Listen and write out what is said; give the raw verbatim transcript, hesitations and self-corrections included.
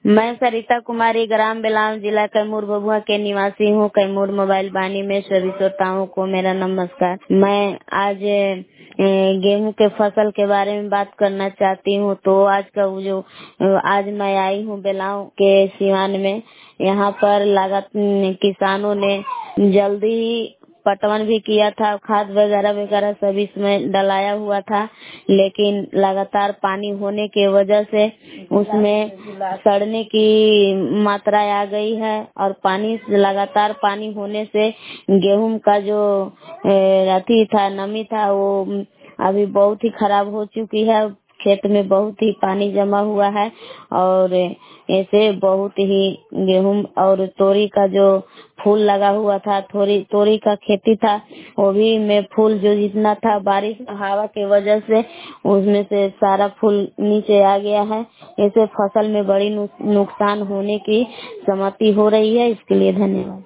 मैं सरिता कुमारी ग्राम बेलाव जिला कैमूर भभुआ के निवासी हूँ। कैमूर मोबाइल वाणी में सभी श्रोताओं को मेरा नमस्कार। मैं आज ए, गेहूं के फसल के बारे में बात करना चाहती हूँ। तो आज का वो जो आज मैं आई हूँ बेलाव के सिवान में, यहाँ पर लागत किसानों ने जल्दी ही पटवन भी किया था, खाद वगैरह वगैरह सभी इसमें डलाया हुआ था, लेकिन लगातार पानी होने के वजह से उसमें सड़ने की मात्रा आ गई है और पानी लगातार पानी होने से गेहूं का जो अथी था, नमी था, वो अभी बहुत ही खराब हो चुकी है। खेत में बहुत ही पानी जमा हुआ है और ऐसे बहुत ही गेहूं और तोरी का जो फूल लगा हुआ था, थोड़ी तोरी का खेती था, वो भी में फूल जो जितना था बारिश हवा के वजह से उसमें से सारा फूल नीचे आ गया है। ऐसे फसल में बड़ी नुकसान होने की सहमति हो रही है। इसके लिए धन्यवाद।